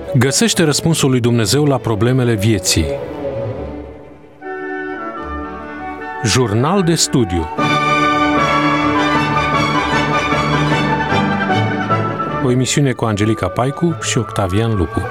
Găsește răspunsul lui Dumnezeu la problemele vieții. Jurnal de studiu. O emisiune cu Angelica Paicu și Octavian Lupu.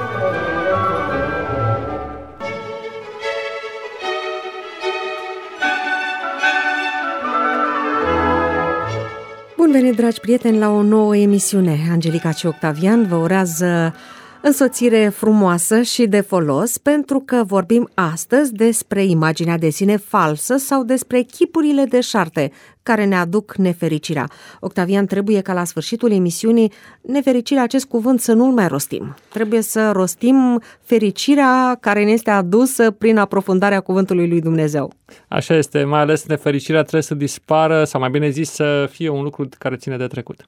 Bun venit, dragi prieteni, la o nouă emisiune. Angelica și Octavian vă urează însoțire frumoasă și de folos, pentru că vorbim astăzi despre imaginea de sine falsă sau despre chipurile deșarte care ne aduc nefericirea. Octavian, trebuie ca la sfârșitul emisiunii nefericirea, acest cuvânt, să nu-l mai rostim. Trebuie să rostim fericirea care ne este adusă prin aprofundarea cuvântului lui Dumnezeu. Așa este, mai ales nefericirea trebuie să dispară, sau mai bine zis să fie un lucru care ține de trecut.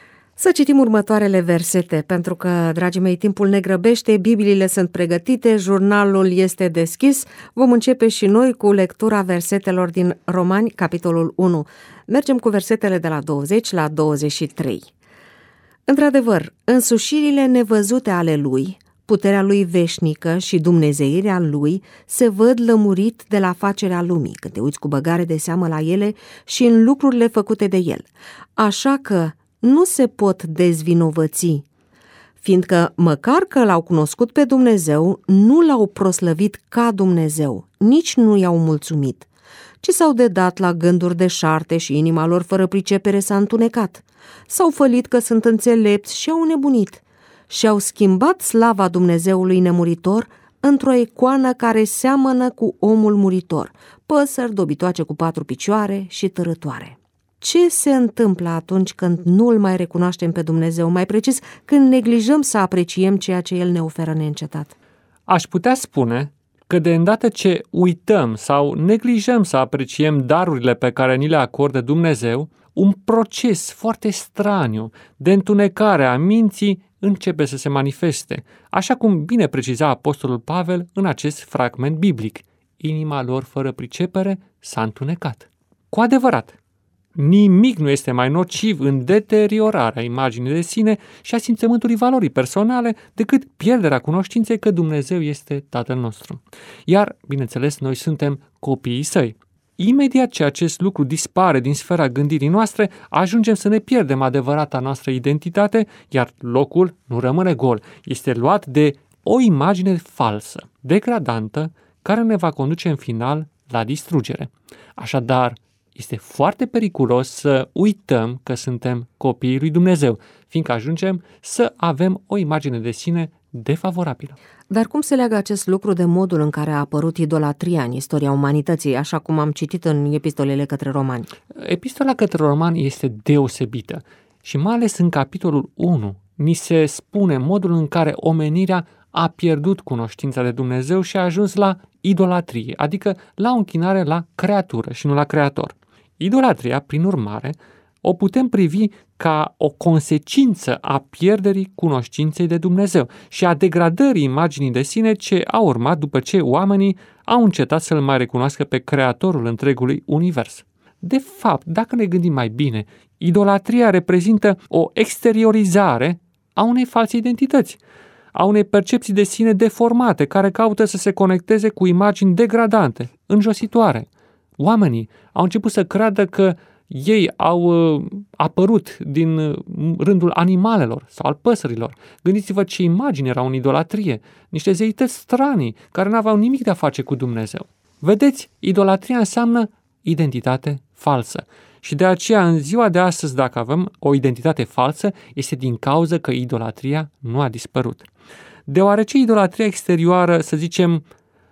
Să citim următoarele versete, pentru că, dragii mei, timpul ne grăbește, Bibliile sunt pregătite, jurnalul este deschis. Vom începe și noi cu lectura versetelor din Romani, capitolul 1. Mergem cu versetele de la 20 la 23. Într-adevăr, însușirile nevăzute ale lui, puterea lui veșnică și dumnezeirea lui se văd lămurit de la facerea lumii, când te uiți cu băgare de seamă la ele și în lucrurile făcute de el. Așa că nu se pot dezvinovăți, fiindcă măcar că l-au cunoscut pe Dumnezeu, nu l-au proslăvit ca Dumnezeu, nici nu i-au mulțumit, ci s-au dedat la gânduri deșarte și inima lor fără pricepere s-a întunecat. S-au fălit că sunt înțelepți și au nebunit și au schimbat slava Dumnezeului nemuritor într-o icoană care seamănă cu omul muritor, păsări dobitoace cu 4 picioare și târătoare. Ce se întâmplă atunci când nu îl mai recunoaștem pe Dumnezeu, mai precis când neglijăm să apreciem ceea ce El ne oferă neîncetat? Aș putea spune că de îndată ce uităm sau neglijăm să apreciem darurile pe care ni le acordă Dumnezeu, un proces foarte straniu de întunecare a minții începe să se manifeste, așa cum bine preciza apostolul Pavel în acest fragment biblic. Inima lor fără pricepere s-a întunecat. Cu adevărat, nimic nu este mai nociv în deteriorarea imaginii de sine și a simțământului valorii personale decât pierderea cunoștinței că Dumnezeu este Tatăl nostru. Iar, bineînțeles, noi suntem copiii Săi. Imediat ce acest lucru dispare din sfera gândirii noastre, ajungem să ne pierdem adevărata noastră identitate, iar locul nu rămâne gol. Este luat de o imagine falsă, degradantă, care ne va conduce în final la distrugere. Așadar, este foarte periculos să uităm că suntem copiii lui Dumnezeu, fiindcă ajungem să avem o imagine de sine defavorabilă. Dar cum se leagă acest lucru de modul în care a apărut idolatria în istoria umanității, așa cum am citit în epistolele către romani? Epistola către romani este deosebită și mai ales în capitolul 1 ni se spune modul în care omenirea a pierdut cunoștința de Dumnezeu și a ajuns la idolatrie, adică la o închinare la creatură și nu la creator. Idolatria, prin urmare, o putem privi ca o consecință a pierderii cunoștinței de Dumnezeu și a degradării imaginii de sine ce a urmat după ce oamenii au încetat să-L mai recunoască pe Creatorul întregului univers. De fapt, dacă ne gândim mai bine, idolatria reprezintă o exteriorizare a unei false identități, a unei percepții de sine deformate, care caută să se conecteze cu imagini degradante, înjositoare. Oamenii au început să creadă că ei au apărut din rândul animalelor sau al păsărilor. Gândiți-vă ce imagini erau în idolatrie, niște zeități stranii care nu aveau nimic de a face cu Dumnezeu. Vedeți, idolatria înseamnă identitate falsă. Și de aceea, în ziua de astăzi, dacă avem o identitate falsă, este din cauza că idolatria nu a dispărut. Deoarece idolatria exterioară, să zicem,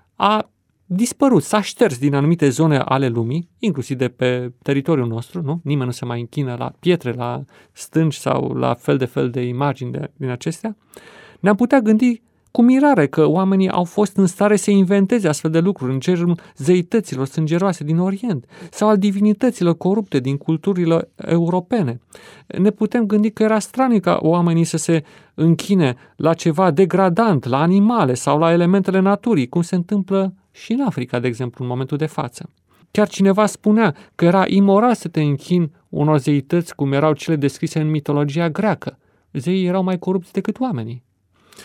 a dispărut, s-a șters din anumite zone ale lumii, inclusiv de pe teritoriul nostru, nu? Nimeni nu se mai închină la pietre, la stânci sau la fel de imagini din acestea. Ne-am putea gândi cu mirare că oamenii au fost în stare să inventeze astfel de lucruri în cerul zeităților sângeroase din Orient sau al divinităților corupte din culturile europene. Ne putem gândi că era straniu ca oamenii să se închine la ceva degradant, la animale sau la elementele naturii, cum se întâmplă și în Africa, de exemplu, în momentul de față. Chiar cineva spunea că era imoral să te închini unor zeități cum erau cele descrise în mitologia greacă. Zeii erau mai corupți decât oamenii.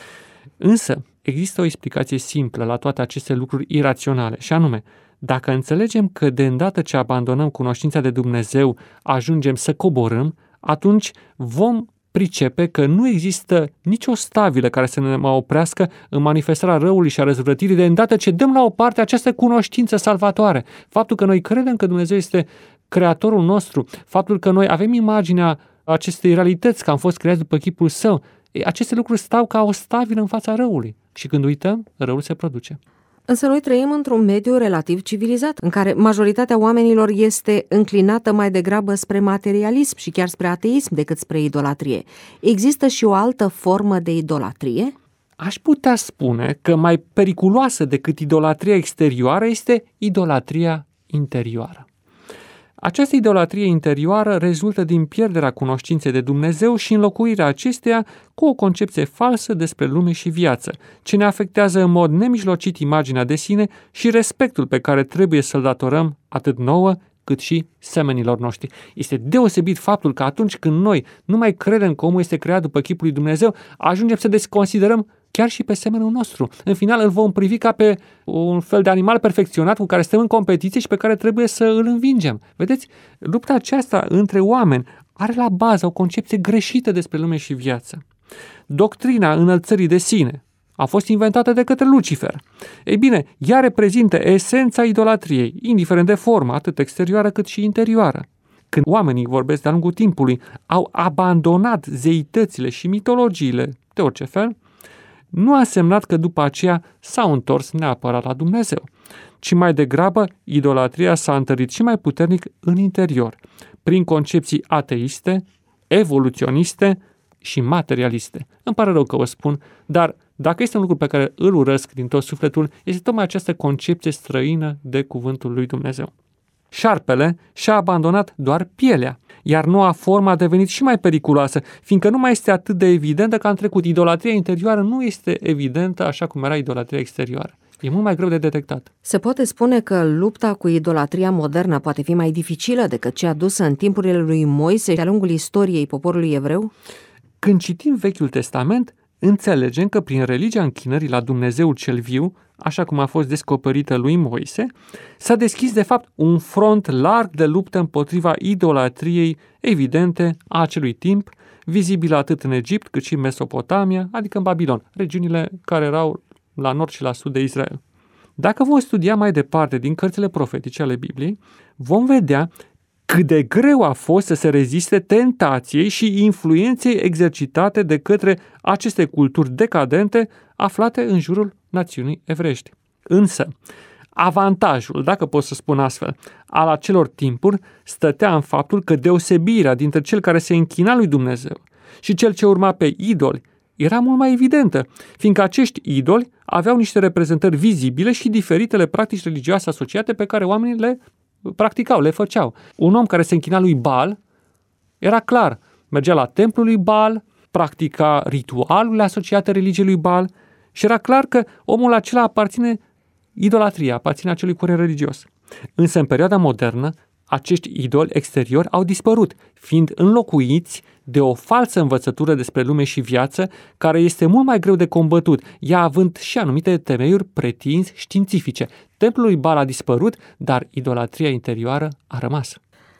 Însă, există o explicație simplă la toate aceste lucruri iraționale, și anume, dacă înțelegem că de îndată ce abandonăm cunoștința de Dumnezeu, ajungem să coborâm, atunci vom pricepe că nu există nicio stabilă care să ne mai oprească în manifestarea răului și a răzvrătirii de îndată ce dăm la o parte această cunoștință salvatoare. Faptul că noi credem că Dumnezeu este Creatorul nostru, faptul că noi avem imaginea acestei realități, că am fost creați după chipul Său, aceste lucruri stau ca o stabilă în fața răului. Și când uităm, răul se produce. Însă noi trăim într-un mediu relativ civilizat, în care majoritatea oamenilor este înclinată mai degrabă spre materialism și chiar spre ateism decât spre idolatrie. Există și o altă formă de idolatrie? Aș putea spune că mai periculoasă decât idolatria exterioară este idolatria interioară. Această idolatrie interioară rezultă din pierderea cunoștinței de Dumnezeu și înlocuirea acesteia cu o concepție falsă despre lume și viață, ce ne afectează în mod nemijlocit imaginea de sine și respectul pe care trebuie să-l datorăm atât nouă cât și semenilor noștri. Este deosebit faptul că atunci când noi nu mai credem că omul este creat după chipul lui Dumnezeu, ajungem să desconsiderăm chiar și pe semenul nostru. În final îl vom privi ca pe un fel de animal perfecționat cu care stăm în competiție și pe care trebuie să îl învingem. Vedeți, lupta aceasta între oameni are la bază o concepție greșită despre lume și viață. Doctrina înălțării de sine a fost inventată de către Lucifer. Ei bine, ea reprezintă esența idolatriei, indiferent de formă, atât exterioară cât și interioară. Când oamenii, vorbesc de-a lungul timpului, au abandonat zeitățile și mitologiile de orice fel, nu a însemnat că după aceea s-au întors neapărat la Dumnezeu, ci mai degrabă idolatria s-a întărit și mai puternic în interior, prin concepții ateiste, evoluționiste și materialiste. Îmi pare rău că o spun, dar dacă este un lucru pe care îl urăsc din tot sufletul, este tocmai această concepție străină de cuvântul lui Dumnezeu. Șarpele și-a abandonat doar pielea, iar noua formă a devenit și mai periculoasă, fiindcă nu mai este atât de evidentă ca în trecut. Idolatria interioară nu este evidentă așa cum era idolatria exterioară. E mult mai greu de detectat. Se poate spune că lupta cu idolatria modernă poate fi mai dificilă decât cea adusă în timpurile lui Moise de-a lungul istoriei poporului evreu? Când citim Vechiul Testament, înțelegem că prin religia închinării la Dumnezeul cel viu, așa cum a fost descoperită lui Moise, s-a deschis de fapt un front larg de luptă împotriva idolatriei evidente a acelui timp, vizibilă atât în Egipt cât și în Mesopotamia, adică în Babilon, regiunile care erau la nord și la sud de Israel. Dacă vom studia mai departe din cărțile profetice ale Bibliei, vom vedea cât de greu a fost să se reziste tentației și influenței exercitate de către aceste culturi decadente aflate în jurul națiunii evreiești. Însă, avantajul, dacă pot să spun astfel, al acelor timpuri stătea în faptul că deosebirea dintre cel care se închina lui Dumnezeu și cel ce urma pe idoli era mult mai evidentă, fiindcă acești idoli aveau niște reprezentări vizibile și diferitele practici religioase asociate pe care oamenii le practicau, le făceau. Un om care se închina lui Baal era clar, mergea la templul lui Baal, practica ritualurile asociate religiei lui Baal și era clar că omul acela aparține idolatria, aparține acelui curent religios. Însă în perioada modernă, acești idoli exteriori au dispărut, fiind înlocuiți de o falsă învățătură despre lume și viață, care este mult mai greu de combătut, ea având și anumite temeiuri pretins științifice. Templul lui Baal a dispărut, dar idolatria interioară a rămas.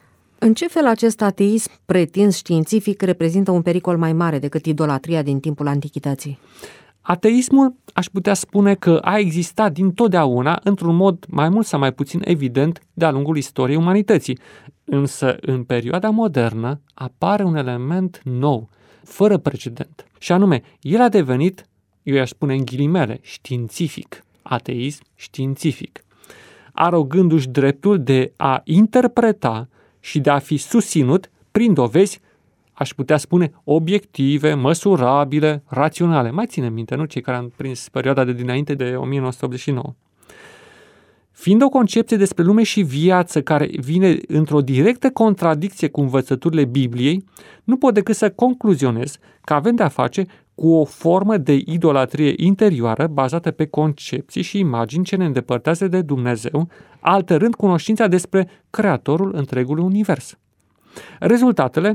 În ce fel acest ateism pretins științific reprezintă un pericol mai mare decât idolatria din timpul antichității? Ateismul, aș putea spune că a existat dintotdeauna într-un mod mai mult sau mai puțin evident de-a lungul istoriei umanității. Însă, în perioada modernă, apare un element nou, fără precedent. Și anume, el a devenit, eu i-aș spune în ghilimele, științific. Ateism științific. Arogându-și dreptul de a interpreta și de a fi susținut prin dovezi, aș putea spune, obiective, măsurabile, raționale. Mai ținem minte, nu? Cei care am prins perioada de dinainte de 1989. Fiind o concepție despre lume și viață care vine într-o directă contradicție cu învățăturile Bibliei, nu pot decât să concluzionez că avem de-a face cu o formă de idolatrie interioară bazată pe concepții și imagini ce ne îndepărtează de Dumnezeu, altărând cunoștința despre Creatorul întregului univers. Rezultatele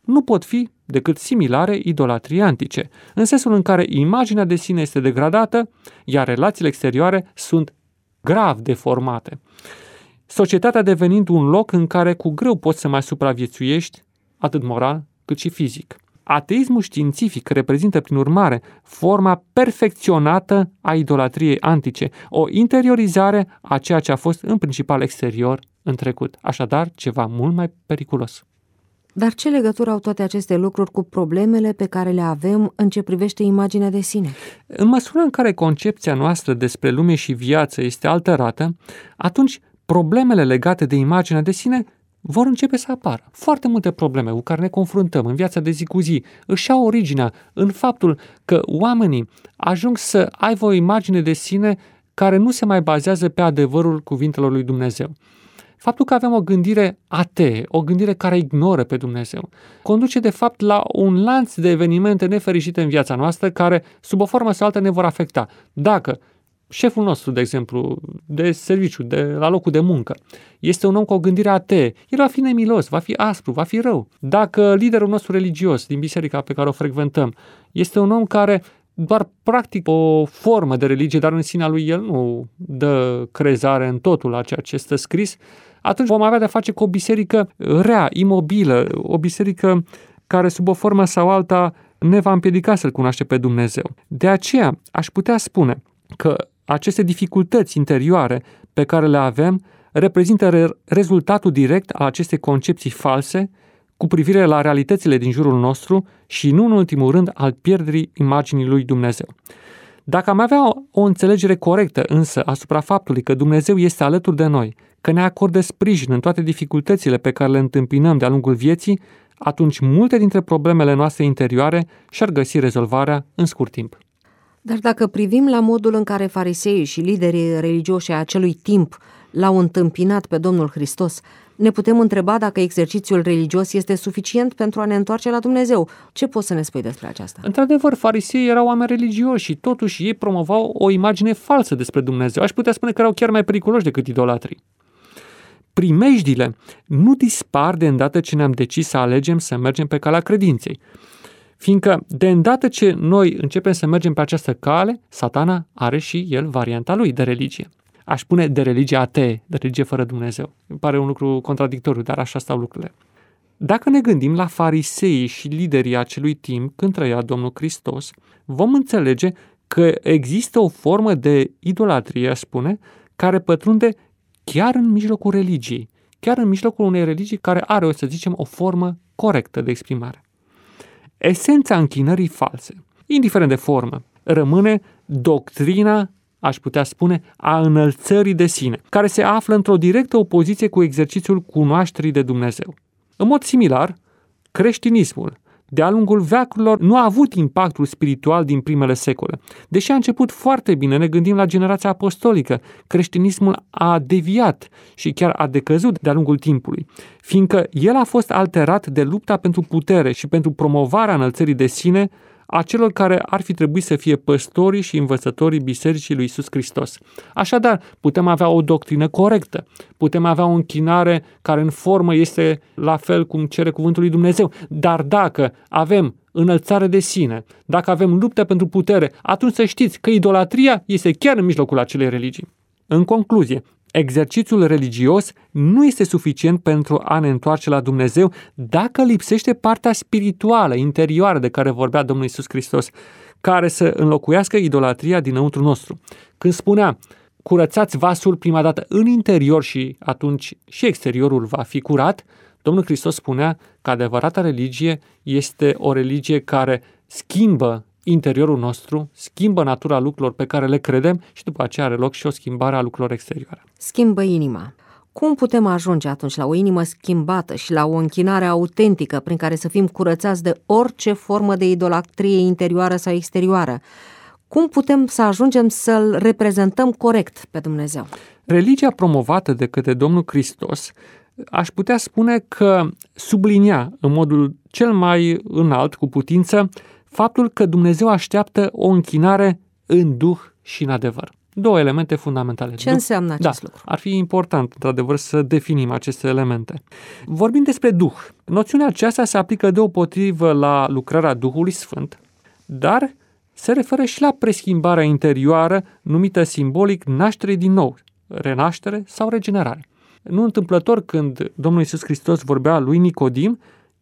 nu pot fi decât similare idolatriei antice, în sensul în care imaginea de sine este degradată, iar relațiile exterioare sunt grav deformate. Societatea devenind un loc în care cu greu poți să mai supraviețuiești, atât moral cât și fizic. Ateismul științific reprezintă, prin urmare, forma perfecționată a idolatriei antice, o interiorizare a ceea ce a fost în principal exterior în trecut, așadar ceva mult mai periculos. Dar ce legătură au toate aceste lucruri cu problemele pe care le avem în ce privește imaginea de sine? În măsura în care concepția noastră despre lume și viață este alterată, atunci problemele legate de imaginea de sine vor începe să apară. Foarte multe probleme cu care ne confruntăm în viața de zi cu zi își au originea în faptul că oamenii ajung să aibă o imagine de sine care nu se mai bazează pe adevărul cuvintelor lui Dumnezeu. Faptul că avem o gândire atee, o gândire care ignoră pe Dumnezeu, conduce de fapt la un lanț de evenimente nefericite în viața noastră care, sub o formă sau altă, ne vor afecta. Dacă șeful nostru, de exemplu, de serviciu, de la locul de muncă, este un om cu o gândire atee, el va fi nemilos, va fi aspru, va fi rău. Dacă liderul nostru religios din biserica pe care o frecventăm este un om care doar practic o formă de religie, dar în sinea lui el nu dă crezare în totul la ceea ce este scris, atunci vom avea de-a face cu o biserică rea, imobilă, o biserică care sub o formă sau alta ne va împiedica să-L cunoaște pe Dumnezeu. De aceea aș putea spune că aceste dificultăți interioare pe care le avem reprezintă rezultatul direct al acestei concepții false cu privire la realitățile din jurul nostru și, nu în ultimul rând, al pierderii imaginii lui Dumnezeu. Dacă am avea o înțelegere corectă însă asupra faptului că Dumnezeu este alături de noi, că ne acordă sprijin în toate dificultățile pe care le întâmpinăm de-a lungul vieții, atunci multe dintre problemele noastre interioare și-ar găsi rezolvarea în scurt timp. Dar dacă privim la modul în care fariseii și liderii religioși ai acelui timp l-au întâmpinat pe Domnul Hristos, ne putem întreba dacă exercițiul religios este suficient pentru a ne întoarce la Dumnezeu. Ce poți să ne spui despre aceasta? Într-adevăr, fariseii erau oameni religioși și totuși ei promovau o imagine falsă despre Dumnezeu. Aș putea spune că erau chiar mai periculoși decât idolatrii. Primejdile nu dispar de îndată ce ne-am decis să alegem să mergem pe calea credinței. Fiindcă de îndată ce noi începem să mergem pe această cale, Satana are și el varianta lui de religie. Aș spune de religie atee, de religie fără Dumnezeu. Îmi pare un lucru contradictoriu, dar așa stau lucrurile. Dacă ne gândim la fariseii și liderii acelui timp când trăia Domnul Hristos, vom înțelege că există o formă de idolatrie, aș spune, care pătrunde chiar în mijlocul religiei, chiar în mijlocul unei religii care are, să zicem, o formă corectă de exprimare. Esența închinării false, indiferent de formă, rămâne doctrina, aș putea spune, a înălțării de sine, care se află într-o directă opoziție cu exercițiul cunoașterii de Dumnezeu. În mod similar, creștinismul, de-a lungul veacurilor, nu a avut impactul spiritual din primele secole. Deși a început foarte bine, ne gândim la generația apostolică, creștinismul a deviat și chiar a decăzut de-a lungul timpului, fiindcă el a fost alterat de lupta pentru putere și pentru promovarea înălțării de sine a celor care ar fi trebuit să fie păstorii și învățătorii Bisericii lui Iisus Hristos. Așadar, putem avea o doctrină corectă, putem avea o închinare care în formă este la fel cum cere cuvântul lui Dumnezeu, dar dacă avem înălțare de sine, dacă avem luptă pentru putere, atunci să știți că idolatria este chiar în mijlocul acelei religii. În concluzie, exercițiul religios nu este suficient pentru a ne întoarce la Dumnezeu dacă lipsește partea spirituală, interioară de care vorbea Domnul Iisus Hristos, care să înlocuiască idolatria dinăuntru nostru. Când spunea, curățați vasul prima dată în interior și atunci și exteriorul va fi curat, Domnul Hristos spunea că adevărata religie este o religie care schimbă interiorul nostru, schimbă natura lucrurilor pe care le credem și după aceea are loc și o schimbare a lucrurilor exterioare. Schimbă inima. Cum putem ajunge atunci la o inimă schimbată și la o închinare autentică prin care să fim curățați de orice formă de idolatrie interioară sau exterioară? Cum putem să ajungem să-L reprezentăm corect pe Dumnezeu? Religia promovată de către Domnul Hristos, aș putea spune că sublinia în modul cel mai înalt cu putință faptul că Dumnezeu așteaptă o închinare în duh și în adevăr. Două elemente fundamentale. Ce înseamnă acest lucru? Ar fi important, într-adevăr, să definim aceste elemente. Vorbim despre Duh. Noțiunea aceasta se aplică deopotrivă la lucrarea Duhului Sfânt, dar se referă și la preschimbarea interioară, numită simbolic naștere din nou, renaștere sau regenerare. Nu întâmplător, când Domnul Iisus Hristos vorbea lui Nicodim,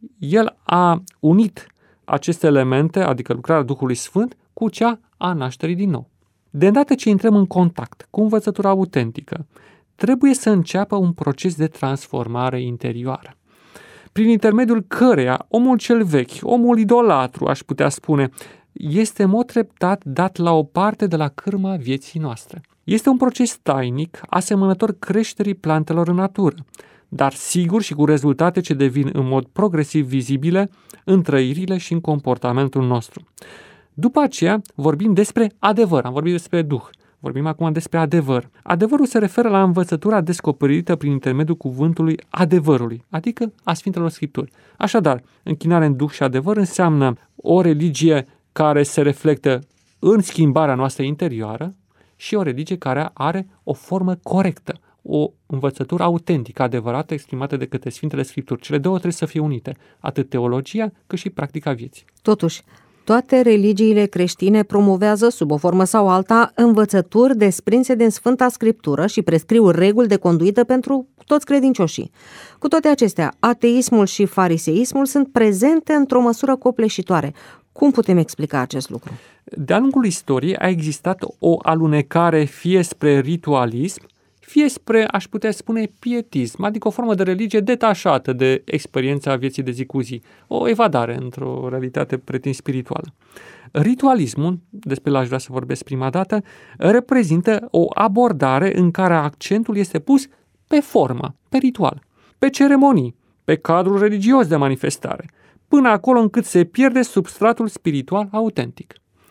el a unit aceste elemente, adică lucrarea Duhului Sfânt, cu cea a nașterii din nou. De îndată ce intrăm în contact cu învățătura autentică, trebuie să înceapă un proces de transformare interioară, prin intermediul căreia omul cel vechi, omul idolatru, aș putea spune, este în mod treptat dat la o parte de la cârma vieții noastre. Este un proces tainic, asemănător creșterii plantelor în natură, dar sigur și cu rezultate ce devin în mod progresiv vizibile în trăirile și în comportamentul nostru. După aceea vorbim despre adevăr, am vorbit despre Duh, vorbim acum despre adevăr. Adevărul se referă la învățătura descoperită prin intermediul cuvântului adevărului, adică a Sfintelor Scripturi. Așadar, închinare în Duh și adevăr înseamnă o religie care se reflectă în schimbarea noastră interioară și o religie care are o formă corectă, o învățătură autentică, adevărată, exprimată de către Sfintele Scripturi. Cele două trebuie să fie unite, atât teologia cât și practica vieții. Totuși, toate religiile creștine promovează, sub o formă sau alta, învățături desprinse din Sfânta Scriptură și prescriu reguli de conduită pentru toți credincioșii. Cu toate acestea, ateismul și fariseismul sunt prezente într-o măsură copleșitoare. Cum putem explica acest lucru? De-a lungul istoriei a existat o alunecare fie spre ritualism, fie spre, aș putea spune, pietism, adică o formă de religie detașată de experiența vieții de zi cu zi, o evadare într-o realitate pretins spirituală. Ritualismul, despre el aș vrea să vorbesc prima dată, reprezintă o abordare în care accentul este pus pe formă, pe ritual, pe ceremonii, pe cadrul religios de manifestare, până acolo încât se pierde substratul spiritual autentic.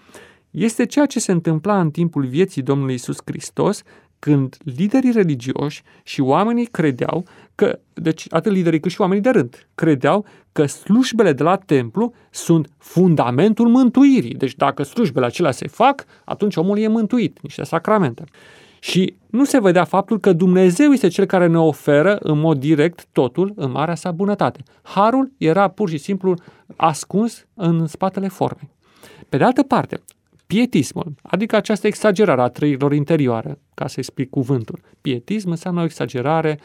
Este ceea ce se întâmpla în timpul vieții Domnului Iisus Hristos, când liderii religioși și oamenii credeau că, deci atât liderii cât și oamenii de rând, credeau că slujbele de la templu sunt fundamentul mântuirii. Deci dacă slujbele acelea se fac, atunci omul e mântuit, niște sacramente. Și nu se vedea faptul că Dumnezeu este Cel care ne oferă în mod direct totul în marea sa bunătate. Harul era pur și simplu ascuns în spatele formei. Pe de altă parte, pietismul, adică această exagerare a trăirilor interioare, ca să explic cuvântul. Pietism înseamnă o exagerare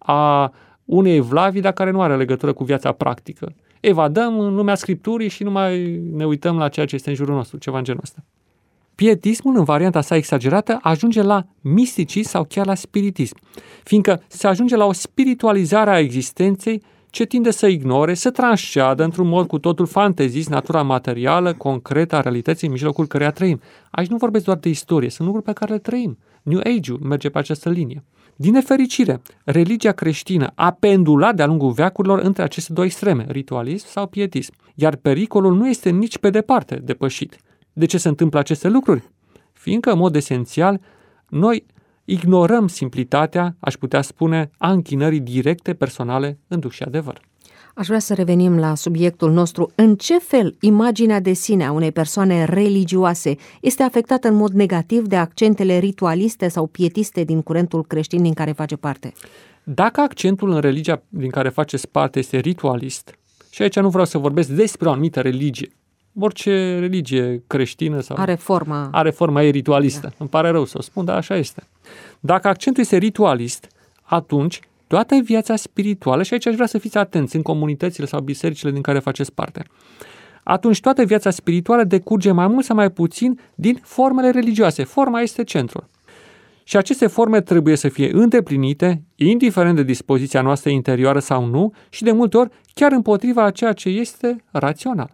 a unei evlavii, dar care nu are legătură cu viața practică. Evadăm în lumea Scripturii și nu mai ne uităm la ceea ce este în jurul nostru, ceva în genul ăsta. Pietismul, în varianta sa exagerată, ajunge la misticism sau chiar la spiritism, fiindcă se ajunge la o spiritualizare a existenței ce tinde să ignore, să transceadă într-un mod cu totul fantezist natura materială, concretă a realității în mijlocul căreia trăim. Aici nu vorbesc doar de istorie, sunt lucruri pe care le trăim. New Age-ul merge pe această linie. Din nefericire, religia creștină a pendulat de-a lungul veacurilor între aceste două extreme, ritualism sau pietism, iar pericolul nu este nici pe departe depășit. De ce se întâmplă aceste lucruri? Fiindcă, în mod esențial, noi ignorăm simplitatea, aș putea spune, a închinării directe personale în Duh și adevăr. Aș vrea să revenim la subiectul nostru. În ce fel imaginea de sine a unei persoane religioase este afectată în mod negativ de accentele ritualiste sau pietiste din curentul creștin din care face parte? Dacă accentul în religia din care faceți parte este ritualist, și aici nu vreau să vorbesc despre o anumită religie, orice religie creștină sau are forma ei ritualistă. Da. Îmi pare rău să o spun, dar așa este. Dacă accentul este ritualist, atunci toată viața spirituală, și aici aș vrea să fiți atenți în comunitățile sau bisericile din care faceți parte, atunci toată viața spirituală decurge mai mult sau mai puțin din formele religioase. Forma este centrul. Și aceste forme trebuie să fie îndeplinite, indiferent de dispoziția noastră interioară sau nu, și de multe ori chiar împotriva a ceea ce este rațional.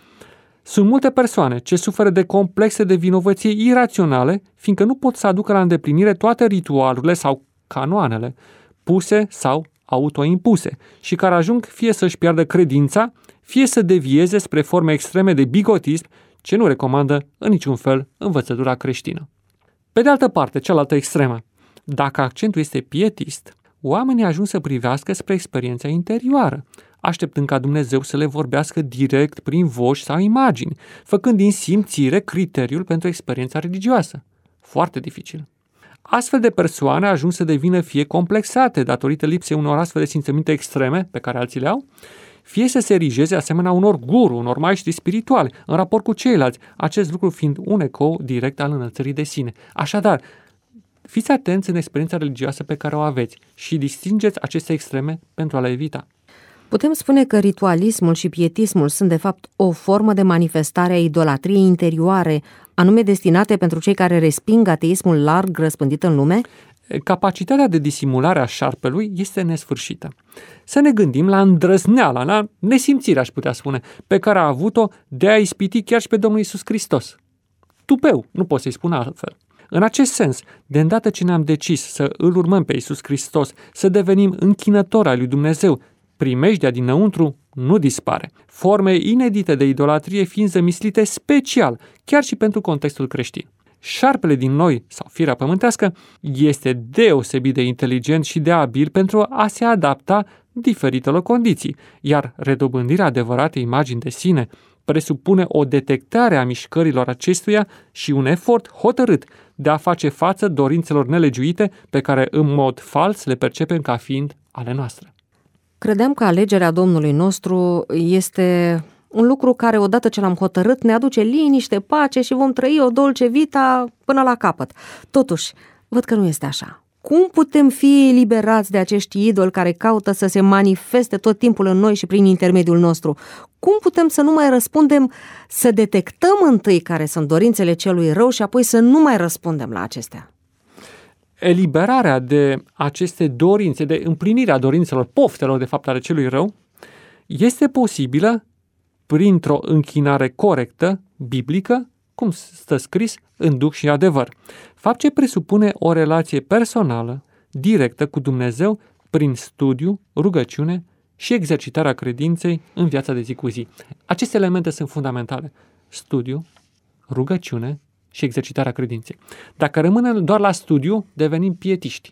Sunt multe persoane ce suferă de complexe de vinovăție iraționale, fiindcă nu pot să aducă la îndeplinire toate ritualurile sau canoanele puse sau autoimpuse și care ajung fie să-și piardă credința, fie să devieze spre forme extreme de bigotism ce nu recomandă în niciun fel învățătura creștină. Pe de altă parte, cealaltă extremă, dacă accentul este pietist, oamenii ajung să privească spre experiența interioară, așteptând ca Dumnezeu să le vorbească direct prin voci sau imagini, făcând din simțire criteriul pentru experiența religioasă. Foarte dificil. Astfel de persoane ajung să devină fie complexate datorită lipsei unor astfel de simțăminte extreme pe care alții le au, fie să se erigeze asemenea unor guru, unor maestri spirituali, în raport cu ceilalți, acest lucru fiind un ecou direct al înălțării de sine. Așadar, fiți atenți în experiența religioasă pe care o aveți și distingeți aceste extreme pentru a le evita. Putem spune că ritualismul și pietismul sunt de fapt o formă de manifestare a idolatriei interioare, anume destinate pentru cei care resping ateismul larg răspândit în lume? Capacitatea de disimulare a șarpelui este nesfârșită. Să ne gândim la îndrăzneala, la nesimțirea, aș putea spune, pe care a avut-o de a ispiti chiar și pe Domnul Iisus Hristos. Tupeu, nu pot să-i spun altfel. În acest sens, de îndată ce ne-am decis să îl urmăm pe Iisus Hristos, să devenim închinători ai lui Dumnezeu, primejdea dinăuntru nu dispare. Forme inedite de idolatrie fiind zămislite special, chiar și pentru contextul creștin. Șarpele din noi, sau firea pământească, este deosebit de inteligent și de abil pentru a se adapta diferitelor condiții, iar redobândirea adevăratei imagini de sine presupune o detectare a mișcărilor acestuia și un efort hotărât de a face față dorințelor nelegiuite pe care în mod fals le percepem ca fiind ale noastre. Credeam că alegerea Domnului nostru este un lucru care, odată ce l-am hotărât, ne aduce liniște, pace și vom trăi o dolce vita până la capăt. Totuși, văd că nu este așa. Cum putem fi eliberați de acești idoli care caută să se manifeste tot timpul în noi și prin intermediul nostru? Cum putem să nu mai răspundem, să detectăm întâi care sunt dorințele celui rău și apoi să nu mai răspundem la acestea? Eliberarea de aceste dorințe, de împlinirea dorințelor, poftelor de fapt ale celui rău, este posibilă printr-o închinare corectă, biblică, cum stă scris, în duh și adevăr. Fapt ce presupune o relație personală, directă cu Dumnezeu, prin studiu, rugăciune și exercitarea credinței în viața de zi cu zi. Aceste elemente sunt fundamentale. Studiu, rugăciune și exercitarea credinței. Dacă rămânem doar la studiu, devenim pietiști.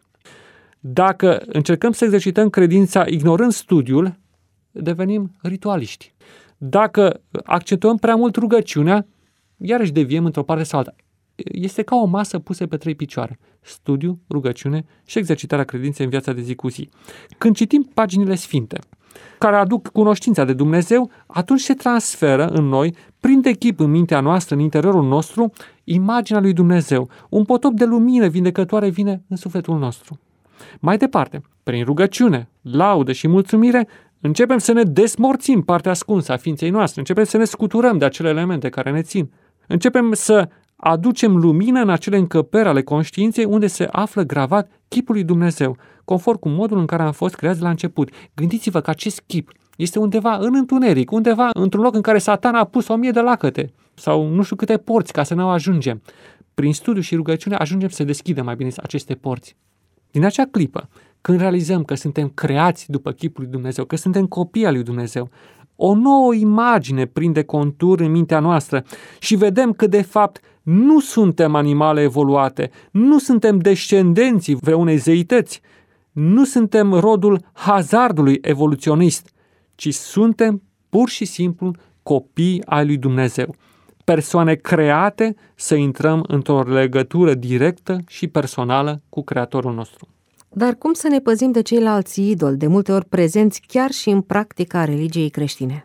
Dacă încercăm să exercităm credința ignorând studiul, devenim ritualiști. Dacă accentuăm prea mult rugăciunea, iarăși deviem într-o parte sau alta. Este ca o masă pusă pe 3 picioare. Studiu, rugăciune și exercitarea credinței în viața de zi cu zi. Când citim paginile sfinte, care aduc cunoștința de Dumnezeu, atunci se transferă în noi, prin chip în mintea noastră, în interiorul nostru, imaginea lui Dumnezeu. Un potop de lumină vindecătoare vine în sufletul nostru. Mai departe, prin rugăciune, laudă și mulțumire, începem să ne desmorțim partea ascunsă a ființei noastre, începem să ne scuturăm de acele elemente care ne țin. Începem să aducem lumină în acele încăperi ale conștiinței unde se află gravat chipul lui Dumnezeu, conform cu modul în care am fost creați de la început. Gândiți-vă că acest chip este undeva în întuneric, undeva într-un loc în care Satan a pus 1000 de lacăte sau nu știu câte porți ca să ne ajungem. Prin studiu și rugăciune ajungem să deschidem mai bine aceste porți. Din acea clipă, când realizăm că suntem creați după chipul lui Dumnezeu, că suntem copii al lui Dumnezeu, o nouă imagine prinde contur în mintea noastră și vedem că de fapt nu suntem animale evoluate, nu suntem descendenții vreunei zeități, nu suntem rodul hazardului evoluționist, ci suntem pur și simplu copii ai lui Dumnezeu, persoane create să intrăm într-o legătură directă și personală cu Creatorul nostru. Dar cum să ne păzim de ceilalți idoli, de multe ori prezenți chiar și în practica religiei creștine?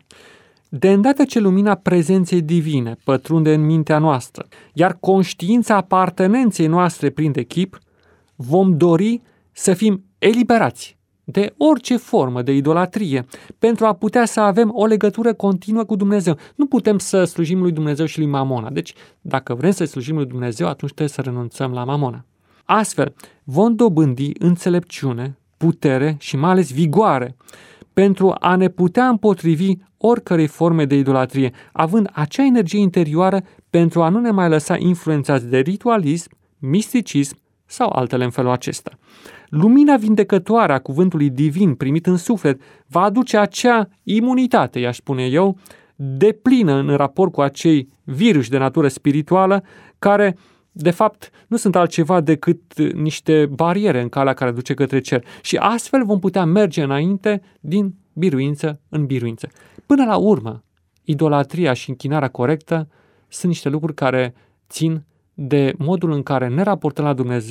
De îndată ce lumina prezenței divine pătrunde în mintea noastră, iar conștiința apartenenței noastre prinde chip, vom dori să fim eliberați de orice formă de idolatrie pentru a putea să avem o legătură continuă cu Dumnezeu. Nu putem să slujim lui Dumnezeu și lui Mamona. Deci, dacă vrem să slujim lui Dumnezeu, atunci trebuie să renunțăm la Mamona. Astfel, vom dobândi înțelepciune, putere și mai ales vigoare pentru a ne putea împotrivi oricărei forme de idolatrie, având acea energie interioară pentru a nu ne mai lăsa influențați de ritualism, misticism sau altele în felul acesta. Lumina vindecătoare a cuvântului divin primit în suflet va aduce acea imunitate, i-aș spune eu, deplină în raport cu acei virus de natură spirituală care de fapt nu sunt altceva decât niște bariere în calea care duce către cer și astfel vom putea merge înainte din biruință în biruință. Până la urmă, idolatria și închinarea corectă sunt niște lucruri care țin de modul în care ne raportăm la Dumnezeu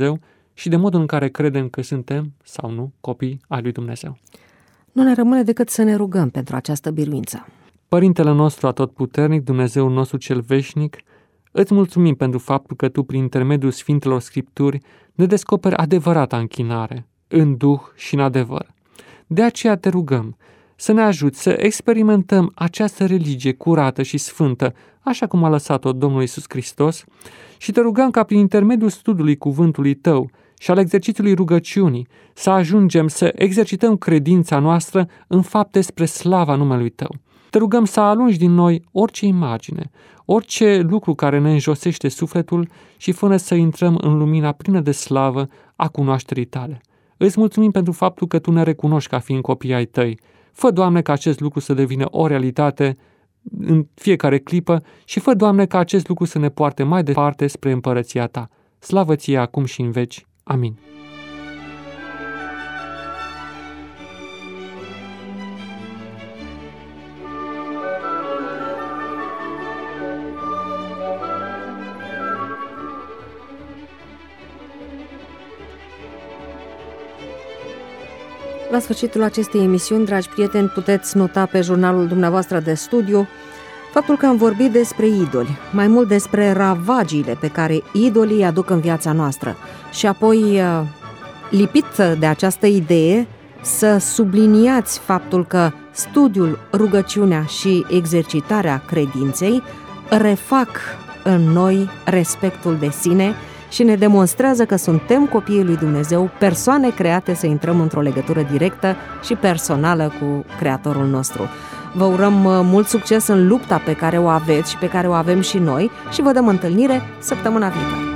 și de modul în care credem că suntem sau nu copii ai lui Dumnezeu. Nu ne rămâne decât să ne rugăm pentru această biruință. Părintele nostru atotputernic, Dumnezeul nostru cel veșnic, îți mulțumim pentru faptul că Tu, prin intermediul Sfintelor Scripturi, ne descoperi adevărata închinare, în duh și în adevăr. De aceea te rugăm să ne ajuți să experimentăm această religie curată și sfântă, așa cum a lăsat-o Domnul Iisus Hristos, și te rugăm ca prin intermediul studiului cuvântului Tău și al exercițiului rugăciunii să ajungem să exercităm credința noastră în fapte spre slava numelui Tău. Te rugăm să alungi din noi orice imagine, orice lucru care ne înjosește sufletul și fă-ne să intrăm în lumina plină de slavă a cunoașterii Tale. Îți mulțumim pentru faptul că Tu ne recunoști ca fiind copii ai Tăi. Fă, Doamne, ca acest lucru să devină o realitate în fiecare clipă și fă, Doamne, ca acest lucru să ne poarte mai departe spre împărăția Ta. Slavă Ție acum și în veci. Amin. La sfârșitul acestei emisiuni, dragi prieteni, puteți nota pe jurnalul dumneavoastră de studiu faptul că am vorbit despre idoli, mai mult despre ravagiile pe care idolii aduc în viața noastră și apoi, lipit de această idee, să subliniați faptul că studiul, rugăciunea și exercitarea credinței refac în noi respectul de sine și ne demonstrează că suntem copiii lui Dumnezeu, persoane create să intrăm într-o legătură directă și personală cu Creatorul nostru. Vă urăm mult succes în lupta pe care o aveți și pe care o avem și noi și vă dăm întâlnire săptămâna viitoare.